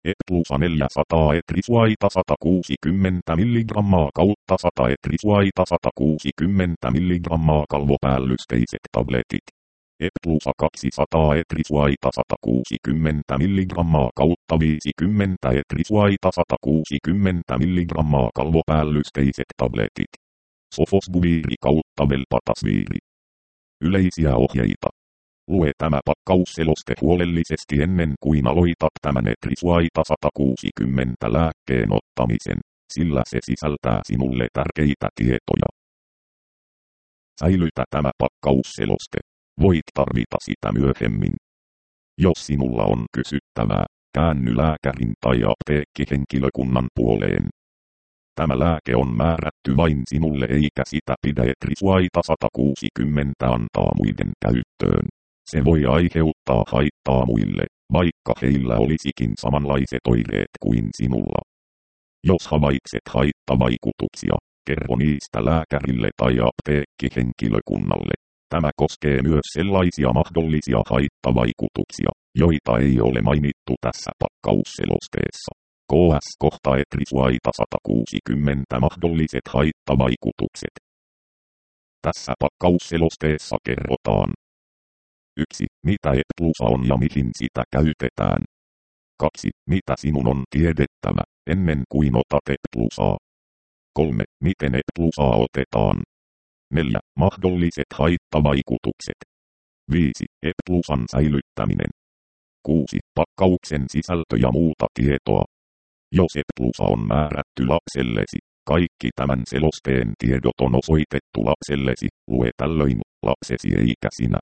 Eplusa 400 etrisuaita 160 mg kautta 100 etrisuaita 160 mg kalvopäällysteiset tabletit. Eplusa 200 etrisuaita 160 mg kautta 50 etrisuaita 160 mg kalvopäällysteiset tabletit. Sofosbuviiri kautta velpatasviiri. Yleisiä ohjeita. Lue tämä pakkausseloste huolellisesti ennen kuin aloitat tämän etrisuaita 160 lääkkeen ottamisen, sillä se sisältää sinulle tärkeitä tietoja. Säilytä tämä pakkausseloste. Voit tarvita sitä myöhemmin. Jos sinulla on kysyttävää, käänny lääkärin tai apteekkihenkilökunnan puoleen. Tämä lääke on määrätty vain sinulle eikä sitä pidä etrisuaita 160 antaa muiden käyttöön. Se voi aiheuttaa haittaa muille, vaikka heillä olisikin samanlaiset oireet kuin sinulla. Jos havaitset haittavaikutuksia, kerro niistä lääkärille tai apteekkihenkilökunnalle. Tämä koskee myös sellaisia mahdollisia haittavaikutuksia, joita ei ole mainittu tässä pakkausselosteessa. KS-kohta etrisuaita 160 mahdolliset haittavaikutukset. Tässä pakkausselosteessa kerrotaan. 1. Mitä Eplusa on ja mihin sitä käytetään. 2. Mitä sinun on tiedettävä, ennen kuin otat Eplusaa. 3. Miten Eplusaa otetaan. 4. Mahdolliset haittavaikutukset. 5. Eplusan säilyttäminen. 6. Pakkauksen sisältö ja muuta tietoa. Jos Eplusa on määrätty lapsellesi, kaikki tämän selosteen tiedot on osoitettu lapsellesi, lue tällöin lapsesi eikä sinä.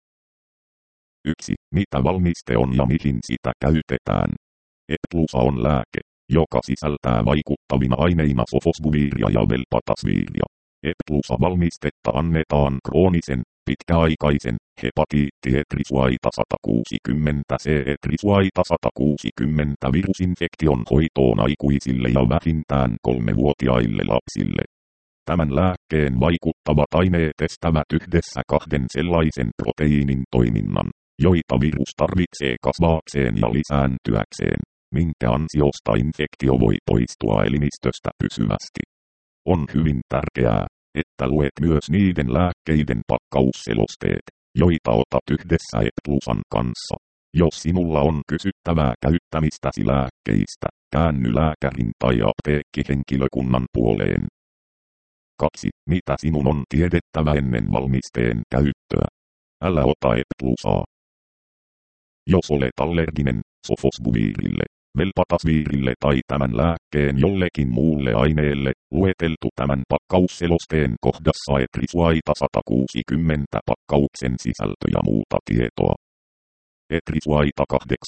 1. Mitä valmiste on ja mihin sitä käytetään. Eplusa on lääke, joka sisältää vaikuttavina aineina sofosbuviiria ja velpatasviiria. Eplusa-valmistetta annetaan kroonisen, pitkäaikaisen, hepatiitti etrisuaita 160 C etrisuaita 160 virusinfektion hoitoon aikuisille ja vähintään 3-vuotiaille lapsille. Tämän lääkkeen vaikuttavat aineet estävät yhdessä 2 sellaisen proteiinin toiminnan, joita virus tarvitsee kasvaakseen ja lisääntyäkseen, minkä ansiosta infektio voi poistua elimistöstä pysyvästi. On hyvin tärkeää, että luet myös niiden lääkkeiden pakkausselosteet, joita otat yhdessä Eplusan kanssa. Jos sinulla on kysyttävää käyttämistäsi lääkkeistä, käänny lääkärin tai apteekkihenkilökunnan puoleen. 2. Mitä sinun on tiedettävä ennen valmisteen käyttöä. Älä ota Eplusaa. Jos olet allerginen sofosbuviirille, velpatasviirille tai tämän lääkkeen jollekin muulle aineelle, lueteltu tämän pakkausselosteen kohdassa etrisuaita 160 pakkauksen sisältö ja muuta tietoa. Etrisuaita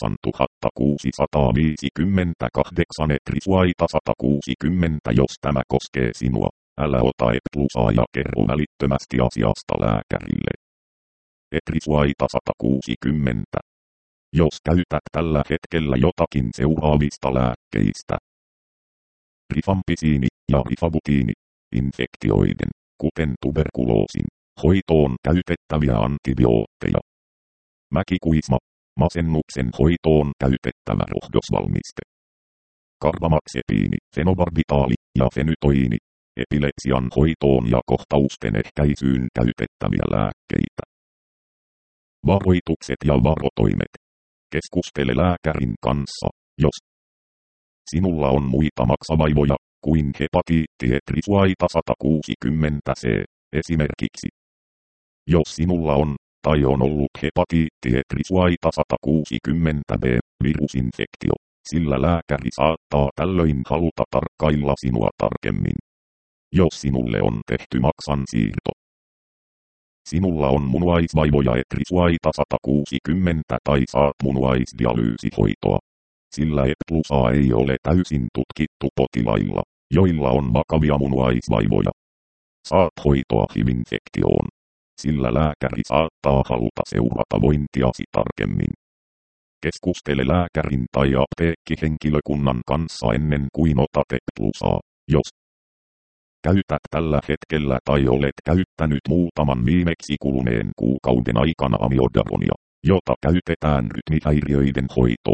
8658 etrisuaita 160 jos tämä koskee sinua, älä ota Eplusaa ja kerro välittömästi asiasta lääkärille. Etrisuaita 160. Jos käytät tällä hetkellä jotakin seuraavista lääkkeistä. Rifampisiini ja rifabutiini, infektioiden, kuten tuberkuloosin, hoitoon käytettäviä antibiootteja. Mäkikuisma, masennuksen hoitoon käytettävä rohdosvalmiste. Karbamaxepiini, fenobarbitaali ja fenytoiini, epilepsian hoitoon ja kohtausten ehkäisyyn käytettäviä lääkkeitä. Varoitukset ja varotoimet. Keskustele lääkärin kanssa, jos sinulla on muita maksavaivoja kuin hepatiitti etrisuaita 160 C, esimerkiksi. Jos sinulla on tai on ollut hepatiitti etrisuaita 160 B virusinfektio, sillä lääkäri saattaa tällöin haluta tarkkailla sinua tarkemmin. Jos sinulle on tehty maksansiirto. Sinulla on munuaisvaivoja etrisuaita 160 tai saat munuaisdialyysihoitoa. Sillä Eplusaa ei ole täysin tutkittu potilailla, joilla on vakavia munuaisvaivoja. Saat hoitoa HIV-infektioon. Sillä lääkäri saattaa haluta seurata vointiasi tarkemmin. Keskustele lääkärin tai apteekkihenkilökunnan kanssa ennen kuin otat Eplusaa, jos käytät tällä hetkellä tai olet käyttänyt muutaman viimeksi kuluneen kuukauden aikana amiodaronia, jota käytetään rytmihäiriöiden hoitoon,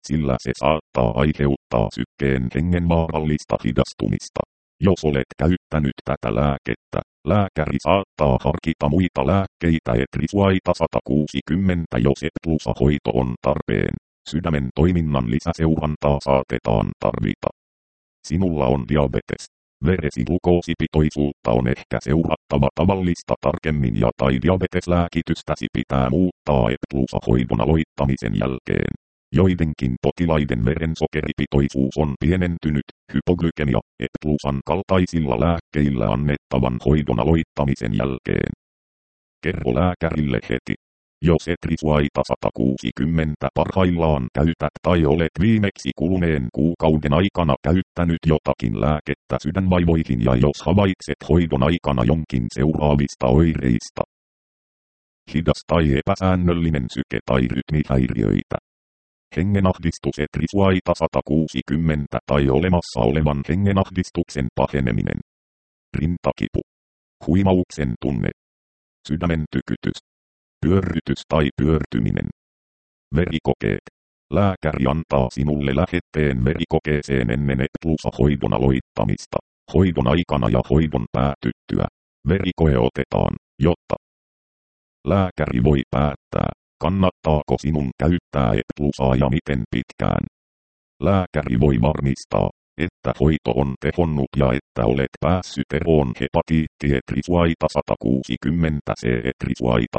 sillä se saattaa aiheuttaa sykkeen hengenvaarallista hidastumista. Jos olet käyttänyt tätä lääkettä, lääkäri saattaa harkita muita lääkkeitä etrisuaita 160, jos eplusa-hoito on tarpeen. Sydämen toiminnan lisäseurantaa saatetaan tarvita. Sinulla on diabetes. Veresi glukoosipitoisuutta on ehkä seurattava tavallista tarkemmin tai diabeteslääkitystäsi pitää muuttaa eplusa-hoidon aloittamisen jälkeen. Joidenkin potilaiden verensokeripitoisuus on pienentynyt, hypoglykemia, eplusan kaltaisilla lääkkeillä annettavan hoidon aloittamisen jälkeen. Kerro lääkärille heti. Jos etrisuaita 160 parhaillaan käytät tai olet viimeksi kuluneen kuukauden aikana käyttänyt jotakin lääkettä sydänvaivoihin ja jos havaitset hoidon aikana jonkin seuraavista oireista. Hidas tai epäsäännöllinen syke tai rytmihäiriöitä. Hengenahdistus etrisuaita 160 tai olemassa olevan hengenahdistuksen paheneminen. Rintakipu. Huimauksen tunne. Sydämen tykytys. Pyörrytys tai pyörtyminen. Verikokeet. Lääkäri antaa sinulle lähetteen verikokeeseen ennen eplusa-hoidon aloittamista. Hoidon aikana ja hoidon päätyttyä. Verikoe otetaan, jotta lääkäri voi päättää, kannattaako sinun käyttää eplusaa ja miten pitkään. Lääkäri voi varmistaa, että hoito on tehonnut ja että olet päässyt eroon hepatiitti etrisuaita 160 C etrisuaita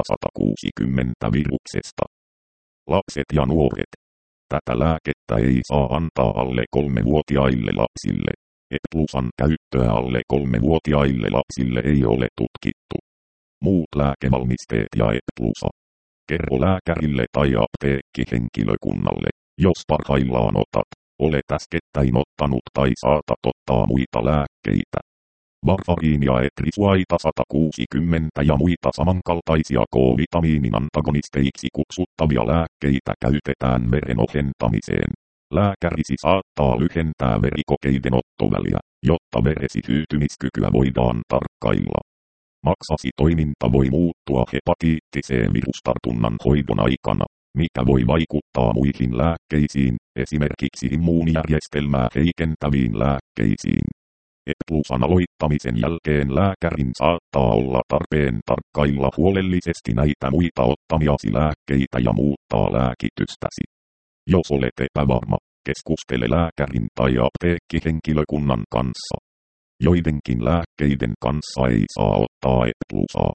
160 viruksesta. Lapset ja nuoret. Tätä lääkettä ei saa antaa alle 3-vuotiaille lapsille. Eplusan käyttöä alle 3-vuotiaille lapsille ei ole tutkittu. Muut lääkevalmisteet ja eplusa. Kerro lääkärille tai apteekkihenkilökunnalle, jos parhaillaan olet äskettäin ottanut tai saatat ottaa muita lääkkeitä. Varfariinia etrisuaita 160 ja muita samankaltaisia K-vitamiinin antagonisteiksi kutsuttavia lääkkeitä käytetään veren ohentamiseen. Lääkärisi saattaa lyhentää verikokeiden ottoväliä, jotta veresi hyytymiskykyä voidaan tarkkailla. Maksasi toiminta voi muuttua hepatiitti C-virustartunnan hoidon aikana, mikä voi vaikuttaa muihin lääkkeisiin, esimerkiksi immuunijärjestelmää heikentäviin lääkkeisiin. Eplusan aloittamisen jälkeen lääkärin saattaa olla tarpeen tarkkailla huolellisesti näitä muita ottamiasi lääkkeitä ja muuttaa lääkitystäsi. Jos olet epävarma, keskustele lääkärin tai apteekkihenkilökunnan kanssa. Joidenkin lääkkeiden kanssa ei saa ottaa eplusaa.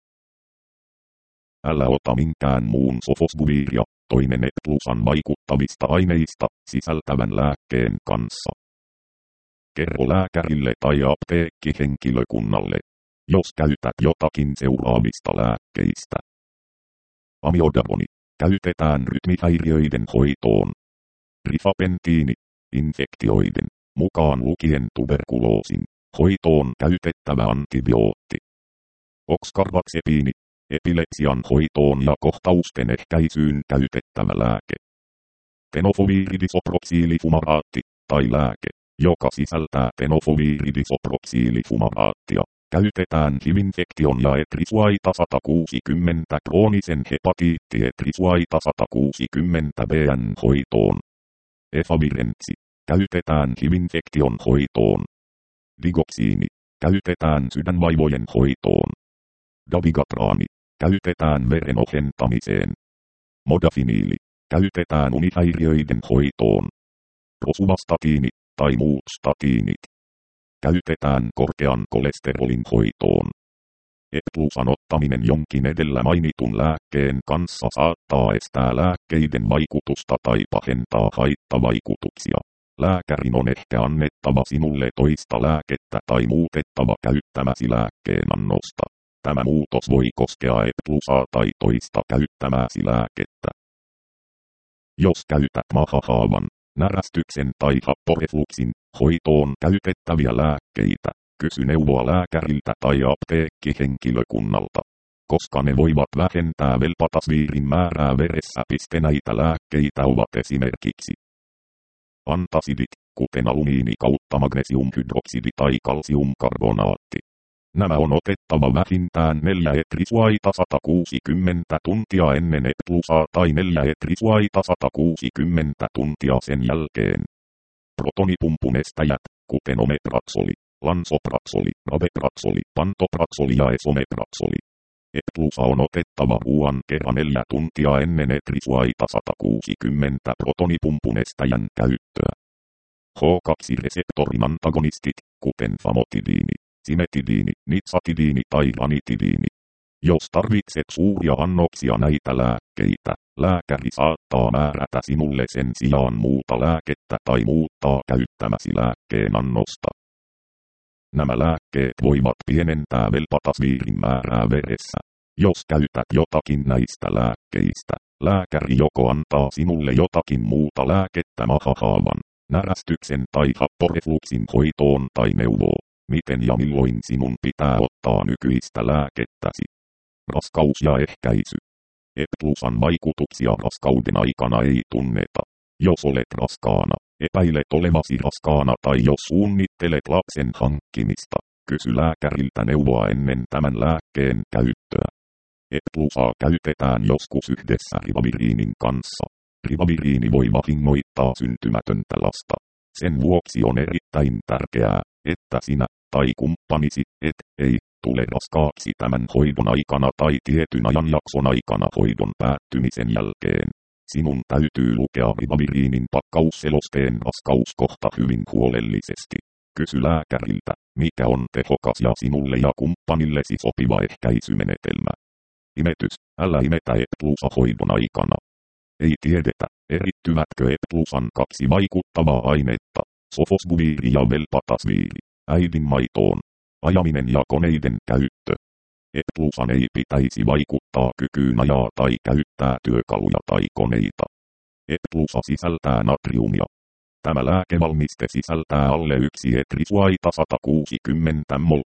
Älä ota minkään muun sofosbuviria, toinen eplusan vaikuttavista aineista, sisältävän lääkkeen kanssa. Kerro lääkärille tai apteekkihenkilökunnalle, jos käytät jotakin seuraavista lääkkeistä. Amiodaroni. Käytetään rytmihäiriöiden hoitoon. Rifapentiini. Infektioiden, mukaan lukien tuberkuloosin, hoitoon käytettävä antibiootti. Oxcarbazepine. Epilepsian hoitoon ja kohtausten ehkäisyyn käytettävä lääke. Tenofoviridisoproksiilifumaraatti, tai lääke, joka sisältää tenofoviridisoproksiilifumaraattia, käytetään HIV-infektion ja etrisuaita 160 kroonisen hepatiitti etrisuaita 160 B:n hoitoon. Efavirensi, käytetään HIV-infektion hoitoon. Digoksiini, käytetään sydänvaivojen hoitoon. Dabigatraani, käytetään veren ohentamiseen. Modafiniili, käytetään unihäiriöiden hoitoon. Rosuvastatiini, tai muut statiinit, käytetään korkean kolesterolin hoitoon. Eplusan ottaminen jonkin edellä mainitun lääkkeen kanssa saattaa estää lääkkeiden vaikutusta tai pahentaa haittavaikutuksia. Lääkärin on ehkä annettava sinulle toista lääkettä tai muutettava käyttämäsi lääkkeen annosta. Tämä muutos voi koskea eplusaa tai toista käyttämääsi lääkettä. Jos käytät mahahaavan, närästyksen tai happorefluksin hoitoon käytettäviä lääkkeitä, kysy neuvoa lääkäriltä tai apteekkihenkilökunnalta, koska ne voivat vähentää velpatasviirin määrää veressä. Näitä lääkkeitä ovat esimerkiksi antasidit, kuten alumiini kautta magnesiumhydroksidi tai kalsiumkarbonaatti. Nämä on otettava vähintään 4 etrisuaita 160 tuntia ennen E+A tai 4 etrisuaita 160 tuntia sen jälkeen. Protonipumpun estäjät, kuten omepraksoli, lansopraksoli, rabepraksoli, pantopraksoli ja esomepraksoli. E+A on otettava ruoan kerran 4 tuntia ennen etrisuaita 160 protonipumpun estäjän käyttöä. H2-reseptorin antagonistit, kuten famotidini, simetidiini, nitsatidiini tai ranitidiini. Jos tarvitset suuria annoksia näitä lääkkeitä, lääkäri saattaa määrätä sinulle sen sijaan muuta lääkettä tai muuttaa käyttämäsi lääkkeen annosta. Nämä lääkkeet voivat pienentää velpatasviirin määrää veressä. Jos käytät jotakin näistä lääkkeistä, lääkäri joko antaa sinulle jotakin muuta lääkettä mahahaavan, närästyksen tai happorefluksin hoitoon tai neuvoo, miten ja milloin sinun pitää ottaa nykyistä lääkettäsi. Raskaus ja ehkäisy. E+An vaikutuksia raskauden aikana ei tunneta. Jos olet raskaana, epäilet olevasi raskaana tai jos suunnittelet lapsen hankkimista, kysy lääkäriltä neuvoa ennen tämän lääkkeen käyttöä. E+A käytetään joskus yhdessä rivaviriinin kanssa. Rivaviriini voi vahingoittaa syntymätöntä lasta. Sen vuoksi on erittäin tärkeää, että sinä tai kumppanisi ei tule raskaaksi tämän hoidon aikana tai tietyn ajanjakson aikana hoidon päättymisen jälkeen. Sinun täytyy lukea rivaviriinin pakkausselosteen raskauskohta hyvin huolellisesti. Kysy lääkäriltä, mikä on tehokas ja sinulle ja kumppanillesi sopiva ehkäisymenetelmä. Imetys, älä imetä E+A-hoidon aikana. Ei tiedetä, erittyvätkö E+An 2 vaikuttavaa ainetta, sofosbuviiri ja velpatasviiri, äidinmaitoon, ajaminen ja koneiden käyttö. E+An ei pitäisi vaikuttaa kykyyn ajaa tai käyttää työkaluja tai koneita. E+A sisältää natriumia. Tämä lääkevalmiste sisältää alle 1 etrisuaita 160 mol,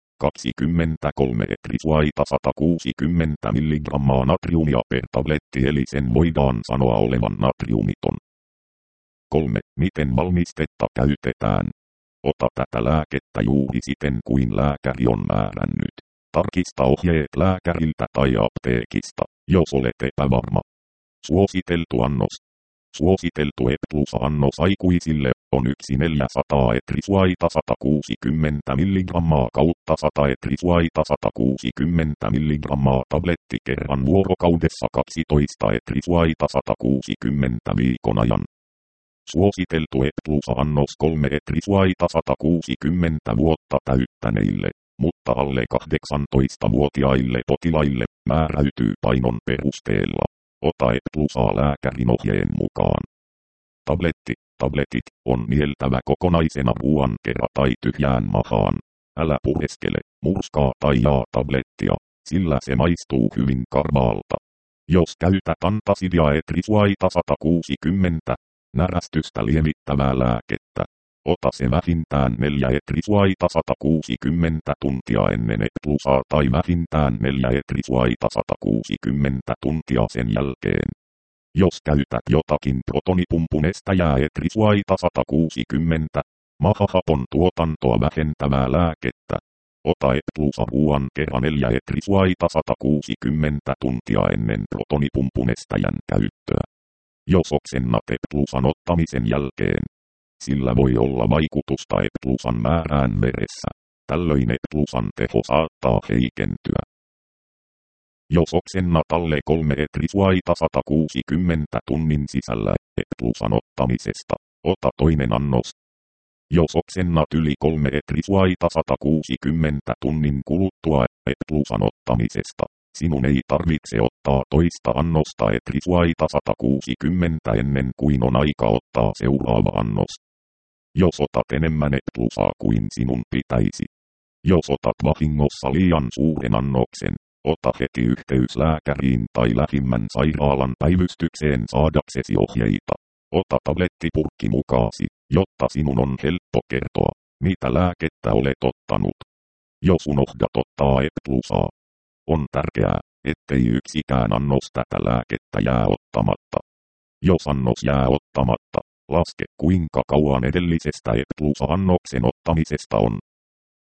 23 etrisuaita 160 mg natriumia per tabletti eli sen voidaan sanoa olevan natriumiton. 3. Miten valmistetta käytetään? Ota tätä lääkettä juuri siten kuin lääkäri on määrännyt. Tarkista ohjeet lääkäriltä tai apteekista, jos olet epävarma. Suositeltu annos. Suositeltu E+A-annos aikuisille on 1/400 etrisuaita 160 mg kautta 100 etrisuaita 160 mg tabletti kerran vuorokaudessa 12 etrisuaita 160 viikon ajan. Suositeltu E+A-annos 3 etrisuaita 160 vuotta täyttäneille, mutta alle 18-vuotiaille potilaille määräytyy painon perusteella. Ota E+A lääkärin ohjeen mukaan. Tabletit on nieltävä kokonaisena ruoan kerran tai tyhjään mahaan. Älä pureskele, murskaa tai jaa tablettia, sillä se maistuu hyvin karvaalta. Jos käytät antasidia etrisuaita 160, närästystä lievittävää lääkettä, ota se vähintään 4 etrisuaita 160 tuntia ennen E+A tai vähintään 4 etrisuaita 160 tuntia sen jälkeen. Jos käytät jotakin protonipumpun estäjää etrisuaita 160, mahahapon tuotantoa vähentävää lääkettä, ota E+A ruoan kerran 4 etrisuaita 160 tuntia ennen protonipumpun estäjän käyttöä. Jos oksennat E+An ottamisen jälkeen, sillä voi olla vaikutusta E+An määrään veressä. Tällöin E+An teho saattaa heikentyä. Jos oksennat alle 3 etrisuaita 160 tunnin sisällä E+An ottamisesta, ota toinen annos. Jos oksennat yli 3 etrisuaita 160 tunnin kuluttua E+An ottamisesta, sinun ei tarvitse ottaa toista annosta etrisuaita 160 ennen kuin on aika ottaa seuraava annos. Jos otat enemmän E+A kuin sinun pitäisi. Jos otat vahingossa liian suuren annoksen, ota heti yhteys lääkäriin tai lähimmän sairaalan päivystykseen saadaksesi ohjeita. Ota tablettipurkki mukaasi, jotta sinun on helppo kertoa, mitä lääkettä olet ottanut. Jos unohdat ottaa E+A, on tärkeää, ettei yksikään annos tätä lääkettä jää ottamatta. Jos annos jää ottamatta, laske kuinka kauan edellisestä E+A-annoksen ottamisesta on.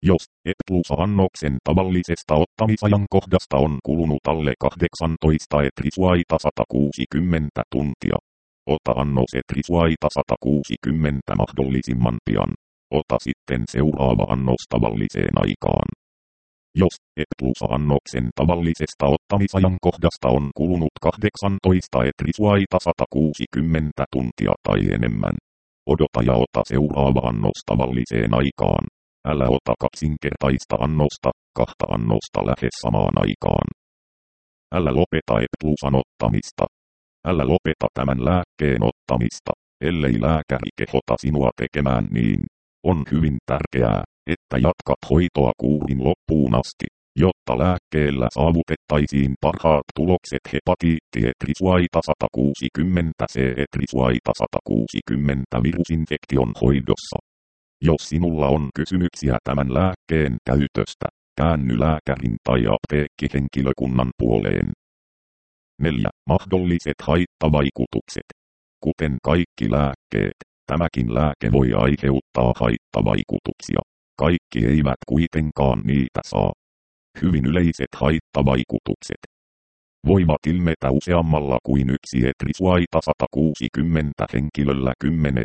Jos E+-annoksen tavallisesta ottamisajankohdasta on kulunut alle 18 etrisuaita 160 tuntia, ota annos etrisuaita 160 mahdollisimman pian. Ota sitten seuraava annos tavalliseen aikaan. Jos E+-annoksen tavallisesta ottamisajankohdasta on kulunut 18 etrisuaita 160 tuntia tai enemmän, odota ja ota seuraava annos tavalliseen aikaan. Älä ota kaksinkertaista annosta, kahta annosta lähes samaan aikaan. Älä lopeta E+:n ottamista. Älä lopeta tämän lääkkeen ottamista, ellei lääkäri kehota sinua tekemään niin. On hyvin tärkeää, että jatkat hoitoa kuurin loppuun asti, jotta lääkkeellä saavutettaisiin parhaat tulokset hepatiitti etrisuaita 160 C etrisuaita 160 virusinfektion hoidossa. Jos sinulla on kysymyksiä tämän lääkkeen käytöstä, käänny lääkärin tai apteekkihenkilökunnan puoleen. 4. Mahdolliset haittavaikutukset. Kuten kaikki lääkkeet, tämäkin lääke voi aiheuttaa haittavaikutuksia. Kaikki eivät kuitenkaan niitä saa. Hyvin yleiset haittavaikutukset voivat ilmetä useammalla kuin yksi etrisuaita 160 henkilöllä 10.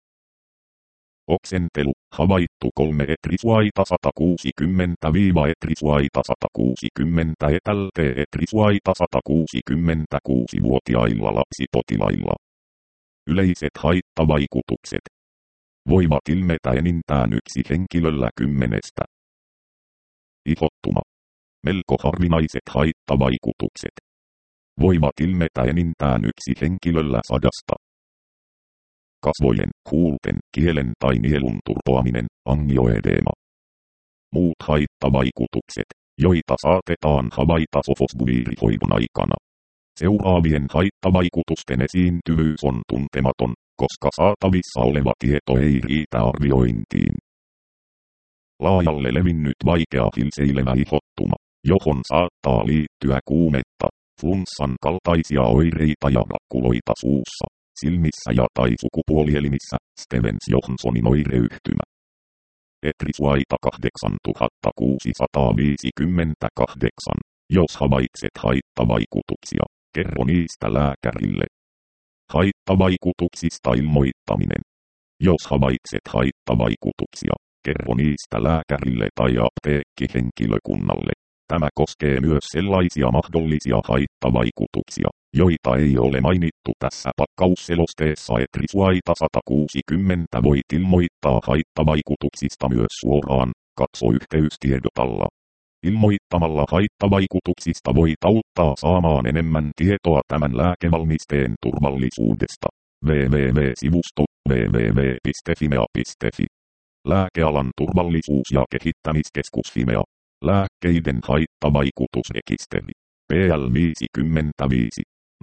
Oksentelu, havaittu 3 etrisuaita 160-etrisuaita 160 etälte etrisuaita 166-vuotiailla lapsipotilailla. Yleiset haittavaikutukset voivat ilmetä enintään yksi henkilöllä 10. Ihottuma. Melko harvinaiset haittavaikutukset voivat ilmetä enintään yksi henkilöllä 100. Kasvojen, huulten, kielen tai nielun turpoaminen, angioedeema. Muut haittavaikutukset, joita saatetaan havaita sofosbuviirihoidon aikana. Seuraavien haittavaikutusten esiintyvyys on tuntematon, koska saatavissa oleva tieto ei riitä arviointiin. Laajalle levinnyt vaikea hilseilevä ihottuma, johon saattaa liittyä kuumetta, flunssan kaltaisia oireita ja rakkuloita suussa, silmissä ja tai sukupuolielimissä, Stevens-Johnsonin oireyhtymä. Etrisuaita 8658. Jos havaitset haittavaikutuksia, kerro niistä lääkärille. Haittavaikutuksista ilmoittaminen. Jos havaitset haittavaikutuksia, kerro niistä lääkärille tai apteekkihenkilökunnalle. Tämä koskee myös sellaisia mahdollisia haittavaikutuksia, joita ei ole mainittu tässä pakkausselosteessa. Etrisuaita 160 voit ilmoittaa haittavaikutuksista myös suoraan, katso yhteystiedot alla. Ilmoittamalla haittavaikutuksista voit auttaa saamaan enemmän tietoa tämän lääkevalmisteen turvallisuudesta. www.sivusto www.fimea.fi. Lääkealan turvallisuus- ja kehittämiskeskus Fimea. Lääkkeiden haittavaikutusrekisteri. PL 55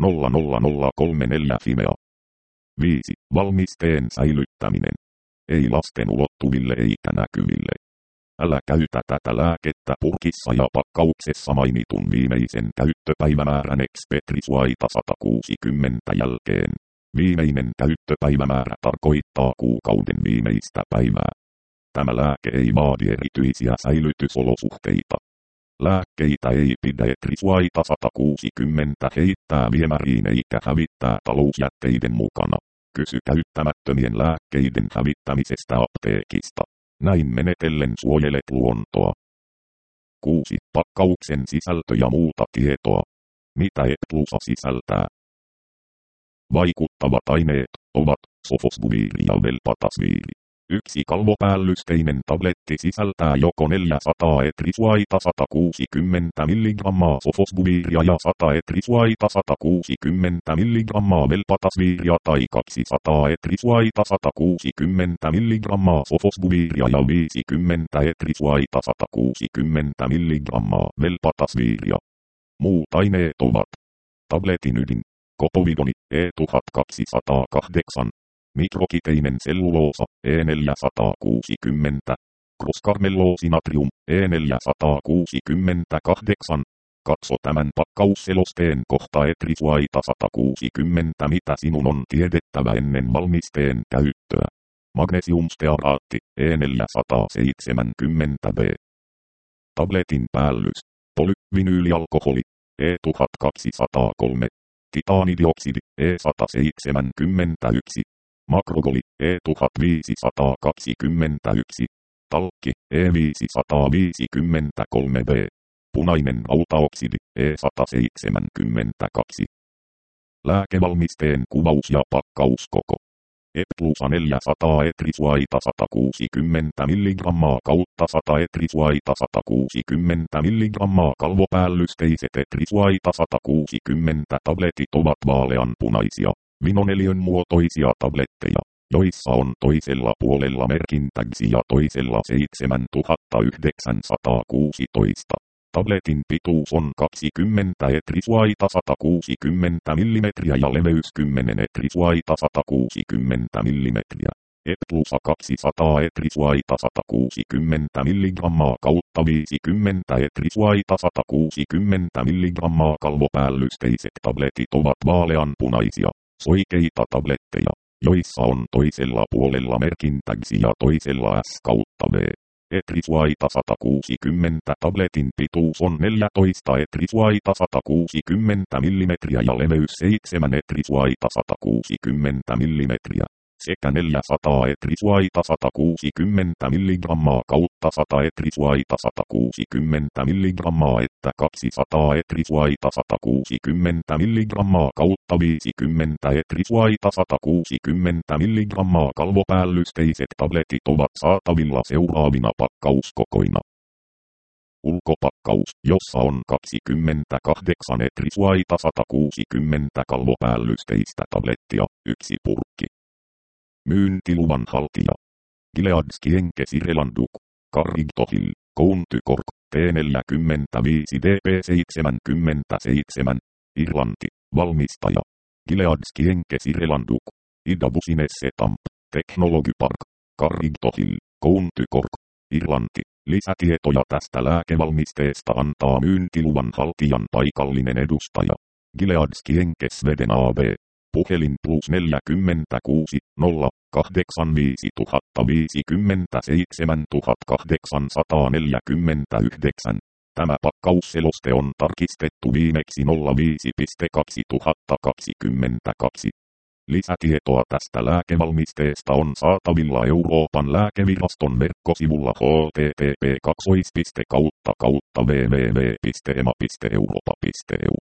00034 Fimea. 5. Valmisteen säilyttäminen. Ei lasten ulottuville eikä näkyville. Älä käytä tätä lääkettä purkissa ja pakkauksessa mainitun viimeisen käyttöpäivämäärän ex-etrisuaita 160 jälkeen. Viimeinen käyttöpäivämäärä tarkoittaa kuukauden viimeistä päivää. Tämä lääke ei vaadi erityisiä säilytysolosuhteita. Lääkkeitä ei pidä etrisuaita 160 heittää viemäriin eikä hävittää talousjätteiden mukana. Kysy käyttämättömien lääkkeiden hävittämisestä apteekista. Näin menetellen suojelet luontoa. 6. Pakkauksen sisältö ja muuta tietoa. Mitä E+ sisältää? Vaikuttavat aineet ovat sofosbuviiri ja velpatasviiri. Yksi kalvopäällysteinen tabletti sisältää joko 400 etrisuaita 160 mg sofosbuviiria ja 100 etrisuaita 160 mg velpatasviiria tai 200 etrisuaita 160 mg sofosbuviiria ja 50 etrisuaita 160 mg velpatasviiria. Muut aineet ovat tabletin ydin, kopovidoni E1208, mikrokiteinen selluloosa E460, crosscarmelloosi-natrium E468. Katso tämän pakkausselosteen kohta etrisuaita 160 mitä sinun on tiedettävä ennen valmisteen käyttöä. Magnesiumstearaatti, E470B. Tabletin päällys. Polyvinyylialkoholi, E1203. Titaanidioksidi, E171. Makrogoli, E1521. Talkki, E553B. Punainen autaoksidi, E172. Lääkevalmisteen kuvaus ja pakkauskoko. Eplusa 400 etrisuaita 160 mg kautta 100 etrisuaita 160 mg kalvopäällysteiset etrisuaita 160 tabletit ovat vaaleanpunaisia, vinoneliön muotoisia tabletteja, joissa on toisella puolella merkintäksi ja toisella 7916. Tabletin pituus on 20 etrisuaita 160 mm ja leveys 10 etrisuaita 160 mm. Eplusa 200 etrisuaita 160 mg kautta 50 etrisuaita 160 mg kalvopäällysteiset tabletit ovat vaaleanpunaisia, soikeita tabletteja, joissa on toisella puolella merkintäksi ja toisella S kautta V. Etrisuaita 160 tabletin pituus on 14 etrisuaita 160 mm ja leveys 7 etrisuaita 160 mm, sekä 400 etrisuaita 160 mg kautta 100 etrisuaita 160 mg että 200 etrisuaita 160 mg kautta 50 etrisuaita 160 mg kalvopäällysteiset tabletit ovat saatavilla seuraavina pakkauskokoina. Ulkopakkaus, jossa on 28 etrisuaita 160 kalvopäällysteistä tablettia, 1 purkki. Myyntiluvan haltija. Gilead Sciences Irelanduk, Carrington, County Cork, T45DP77, Irlanti, valmistaja. Gilead Sciences Irelanduk, Ida Business Setup, Technology Park, Carrington, County Cork, Irlanti. Lisätietoja tästä lääkevalmisteesta antaa myyntiluvan haltijan paikallinen edustaja. Gilead Sciences Sweden AB. Puhelin +46 0 85 057 849. Tämä pakkausseloste on tarkistettu viimeksi 05.2022. Lisätietoa tästä lääkevalmisteesta on saatavilla Euroopan lääkeviraston verkkosivulla http://www.ema.europa.eu.